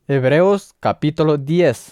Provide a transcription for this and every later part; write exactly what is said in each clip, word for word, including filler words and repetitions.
Hebreos capítulo diez.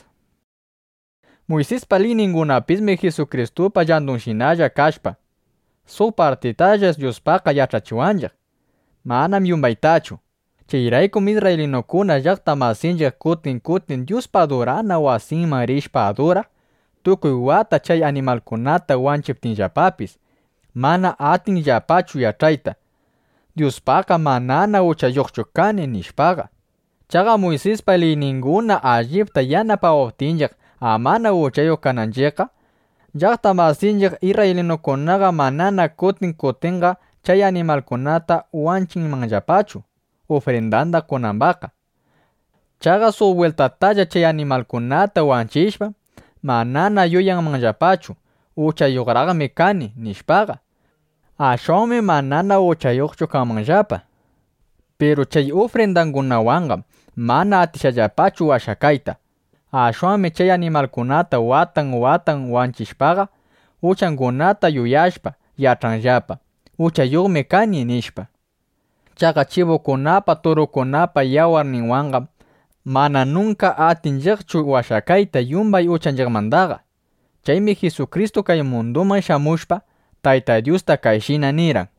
Moisés pali ningunapismi Jesucristupa llantunshinalla kashpa. So partitallas Diospaka yachachiwanchik. Manam yumbaytachu. Chayraykum israelinokuna llaqta masinchik kutin kutin Diospa adorana wasinman rishpa adoraq, tukuy wata chay animalkunata wanchiptinllapapis, mana atinllapachu yachayta. Diospaka manana uchayuqchu kani nishpaqa. Chaqa Moisespa liyninguna allipta yanapawaptinchik amana uchayuq kananchikqa, llaqta masinchik israelinokunaqa manana kutin kutinqa chay animalkunata wanchinmanllapachu, ofrendanda kunanpaqa. Chaqa su vueltatalla chay animalkunata wanchishpa, manana yuyanmanllapachu, uchayuqraqmi kani nishpaqa. Ashwanmi manana uchayuqchu kanmanllapa. Pero chay ofrendankunawanqa mana atishallapachu washakayta. Ashwanmi chay animalkunata watan watan wanchishpaqa, uchankunata yuyashpa yachanllapa, uchayuqmi kani nishpa. Chaqa chivukunapa turukunapa yawarninwanqa mana nunca atinchikchu washakayta yumbay uchanchikmantaqa. Chaymi Jesucristo kay munduman shamushpa, Tayta Diosta kayshina niran: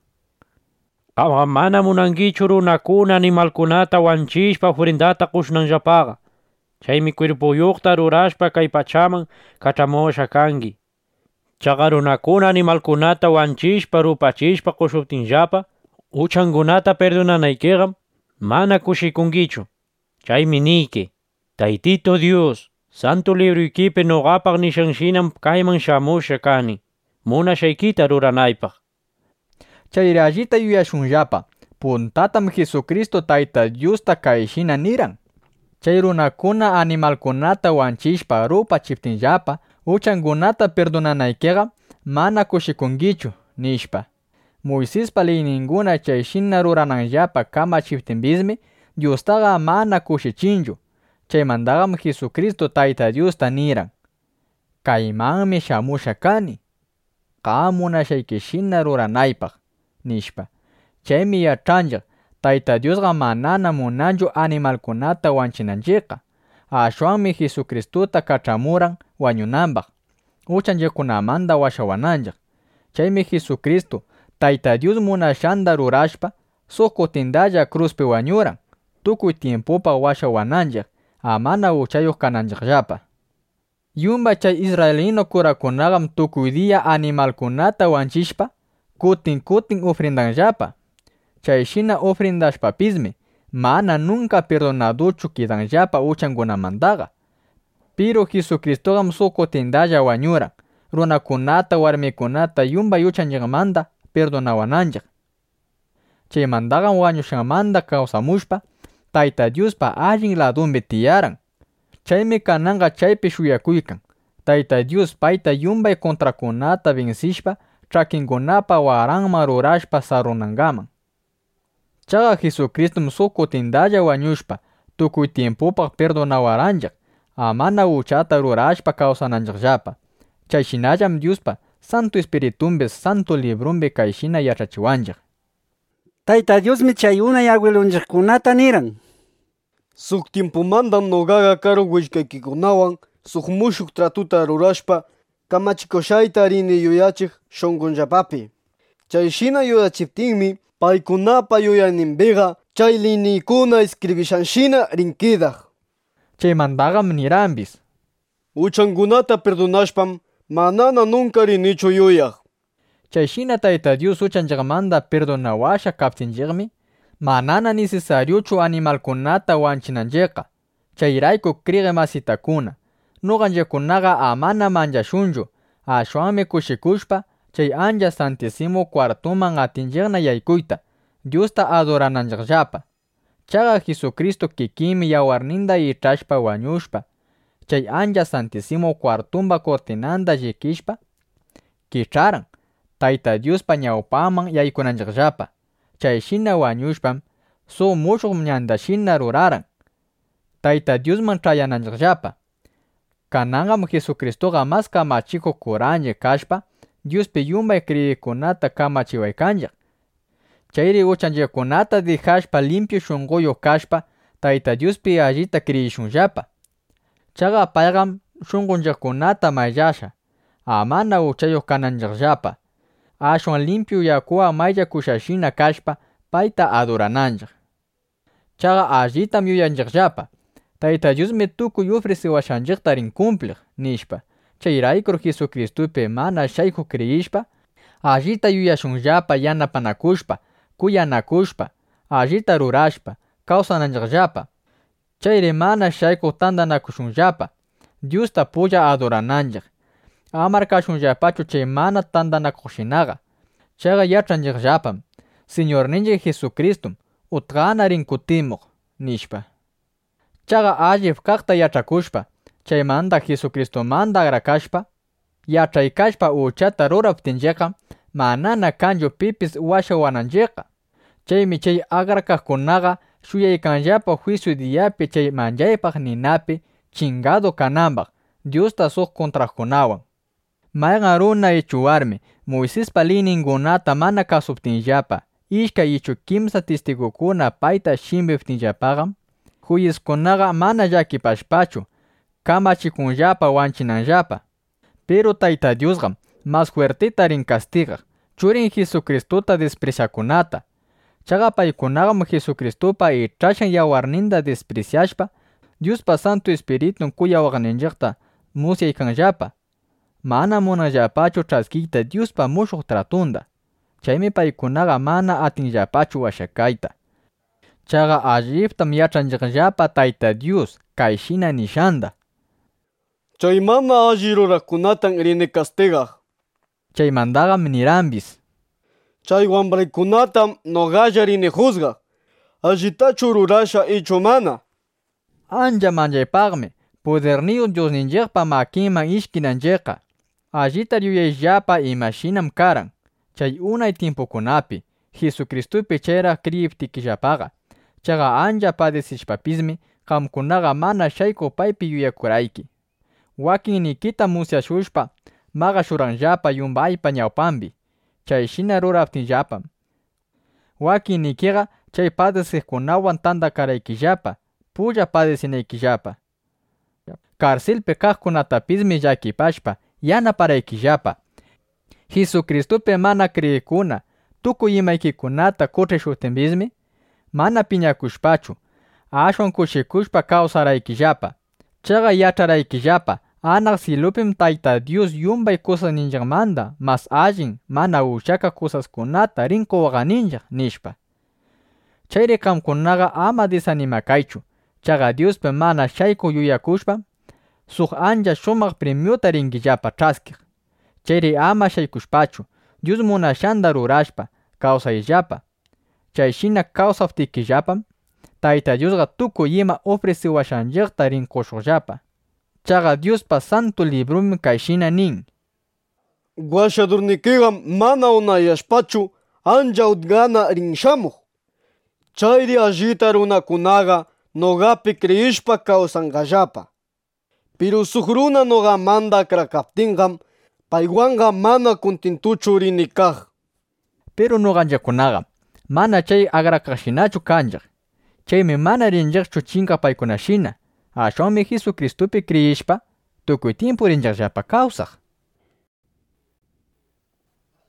Qamqa mana munankichu runakuna animalkunata wanchishpa ofrendata qushnanllapaqa. Chaymi cuerpuyuqta rurashpa kay pachaman kach'amusha kanki. Chaqa runakuna animalkunata wanchishpa rupachishpa qushuptinllapa, uchankunata perdonanaykiqa mana kushikunkichu. Chaymi niyki, Taytito Dios, Santo Libruykipi noqapaq nishanshinam kayman shamusha kani, munashaykita ruranaypaq. Chayri allita yuyashunllapa, puntatam Jesucristo Tayta Diosta kayshina niran. Chay runakuna animalkunata wanchishpa rupachiptinllapa, uchankunata perdonanaykiqa mana kushikunkichu nishpa. Moisespa liyninguna chayshina rurananllapa kamachiptinpismi, Diostaqa mana kushichinchu. Chaymantaqam Jesucristo Tayta Diosta niran: Kaymanmi shamusha kani, qam munashaykishina ruranaypaq nishpa. Chaymi yachanchik, Tayta Diosqa manana munanchu animalkunata wanchinanchikqa. Ashwanmi Jesucristuta kach'amuran wañunanpaq, uchanchikkunamanta washawananchik. Chaymi Jesucristo Tayta Dios munashanta rurashpa, suq kutindalla cruzpi wañuran, tukuy tiempupa washawananchik, amana uchayuq kananchikllapa. Yumbay chay israelino kurakunaqam tukuy dia animalkunata wanchishpa, kutin kutin ofrendanllapa. Chayshina ofrendashpapismi, mana nunca perdonaduchu kidanllapa uchankunamantaqa. Pero Jesucristoqam suq kutindalla wañuran, runakunata warmikunata yumbay uchanchikmanta perdonawananchik. Chaymantaqam wañushanmanta kawsamushpa, Tayta Diospa allin ladumbi tiyaran. Chaymi kananqa chaypi shuyakuykan, Tayta Dios payta yumbay contrakunata vencishpa, ch'akinkunapa waranman rurashpa sarunankaman. Chaqa Jesucristom suq kutindalla wañushpa, tukuy tiempupaq perdonawaranchik, amana uchata rurashpa kawsananchikllapa. Chayshinallam Diospa Santo Espiritumbis Santo Librumbi kayshina yachachiwanchik. Tayta Diosmi chay unay agwilunchikkunata niran: Suq tiempumantam noqaqa karu willkaykikunawan suq mushuq tratuta rurashpa kamachikushayta rini yuyachiq shunqunllapapi. Chayshina yuyachiptinmi paykunapa yuyaninpiqa chay liyniykuna escribishanshina rinkidaq. Chaymantaqam niranpis: Uchankunata perdonashpam manana nunca rinichu yuyaq. Chayshina Tayta Dios uchanchikmanta perdonawasha kaptinchikmi, manana necesariuchu animalkunata wanchinanchikqa. Chayrayku kriqi masitakuna, nuqanchikkunaqa amana manchashunchu, ashwanmi kushikushpa chay ancha santísimo cuartuman atinchikna yaykuyta, Diosta adorananchikllapa. Chaqa Jesucristo kikinmi yawarninta ichashpa wañushpa, chay ancha santísimo cuartumpa cortinanta llikishpa, kich'aran, Tayta Diospa ñawpanman yaykunanchikllapa. Chayshina wañushpam, suq mushuq ñantashina ruraran, Tayta Diosman ch'ayananchikllapa. Kananqam Jesucristoqa mas kamachikuq kuranchik kashpa, Diospi yumbay kriyikunata kamachiwaykanchik. Chayri uchanchikkunata dejashpa limpio shunquyuq kashpa, Tayta Diospi allita kriyishunllapa. Chaqa payqam shunqunchikkunata mayllasha, amana uchayoq kananchikllapa, ashwan limpio yakuwan mayllakushashina kashpa payta adorananchik. Chaqa allitam yuyanchikllapa, Tayta Diosmi tukuy ofreciwashanchikta rin cumpliq nishpa. Chayraykur Jesucristupi mana shayku kriyishpa, allita yuyashunllapa yanapanakushpa, kuyanakushpa, allita rurashpa, kawsananchikllapa. Chayri mana shayku tandanakushunllapa, Diosta pulla adorananchik. Amar kashunllapachu chay mana tandanakuqshinaqa. Chaqa yachanchikllapam, Señorninchik Jesucristum utqana rin kutimuq nishpa. Chaqa allip kaqta yachakushpa, chaymanta Jesucristumanta agrakashpa, yachaykashpa uchata ruraptinchiqa, manana kanchu pipis washawananchiqa. Chaymi chay agrakaqkunaqa shuyaykanllapa juicio diyapi chay manchaypaq ninapi chingado kananpaq Diosta suq contraqkunawan. Mayqan runa ichu warmi Moisespa liyninkunata mana kasuptinllapa, ishkay ichu kimsa testigukuna payta shimbiptinllapaqam, juyiskunaqa mana llakipashpachu kamachikunllapa wanchinanllapa. Pero Tayta Diosqam mas fuertita rin castigaq churin Jesucristuta despreciakunata. Chaqa paykunaqam Jesucristupa ichashan yawarninta despreciashpa, Diospa Santo Espiritun kuyawaqninchikta musyaykanllapa. Mana munanllapachu ch'askiyta Diospa mushuq tratunda. Chaymi paykunaqa mana atinllapachu washakayta. Chaqa alliptam yachanchikllapa Tayta Dios kayshina nishanda. Chay mana alli ruraqkunatan rini castigaq. Chaymantaqam nirambis. Chay wambraykunatam noqalla rini juzgaq. Allitachu rurasha ichu mana. Ancha manchaypaqmi poderniyo Diosninchikpa makinman ishkinanchikqa. Allita yuyayllapa imashinam karan. Chay unay tiempokunapi Jesucristupi chayraq kriyiptikillapaqa. Chaqa ancha padecishpapismi qamkunaqa mana shayku paypi yuyakurayki. Wakinnikita musyashushpa maqashuranllapa yumbaypa ñawpanpi. Chayshina ruraptinllapam, wakinnikiqa chay padeciqkunawan tandakaraykillapa, pulla padecinaykillapa. Karcelpi kaqkunatapismi llakipashpa yanaparaykillapa. Jesucristupi mana kriyiqkuna tukuy imaykikunata kuchishuptinpismi mana piñakushpachu, ashwan kushikushpa kawsaraykillapa. Chaqa yacharaykillapa anaq cielupim Tayta Dios yumbay kusaninchikmanta mas allin mana ushaka kusaskunata rin quwaqaninchik nishpa. Chayri qamkunaqa ama desanimakaychu. Chaqa Diospi mana shayku yuyakushpa, suq ancha shumaq premiuta rinkillapa ch'askiq. Chayri ama shaykushpachu, Dios munashanta rurashpa kawsayllapa. Chayshina kawsaptikillapam, Tayta Diosqa tukuy ima ofreciwashanchikta rin qushuqllapa. Chaqa Diospa Santo Librumi kayshina nin: Washadurnikiqam mana unayashpachu ancha utqana rin shamuq. Chayri allita runakunaqa noqapi kriyishpa kawsanqallapa. Pero suq runa noqamanta akrakaptinqam paywanqa mana contentuchu rini kaq. Pero noqanchikkunaqa mana chay agrakaqshinachu kanchik. Chaymi mana rinchikchu chinqa paykunashina. Ashwanmi Jesucristupi kriyishpa tukuy tiempo rinchikllapa kawsaq.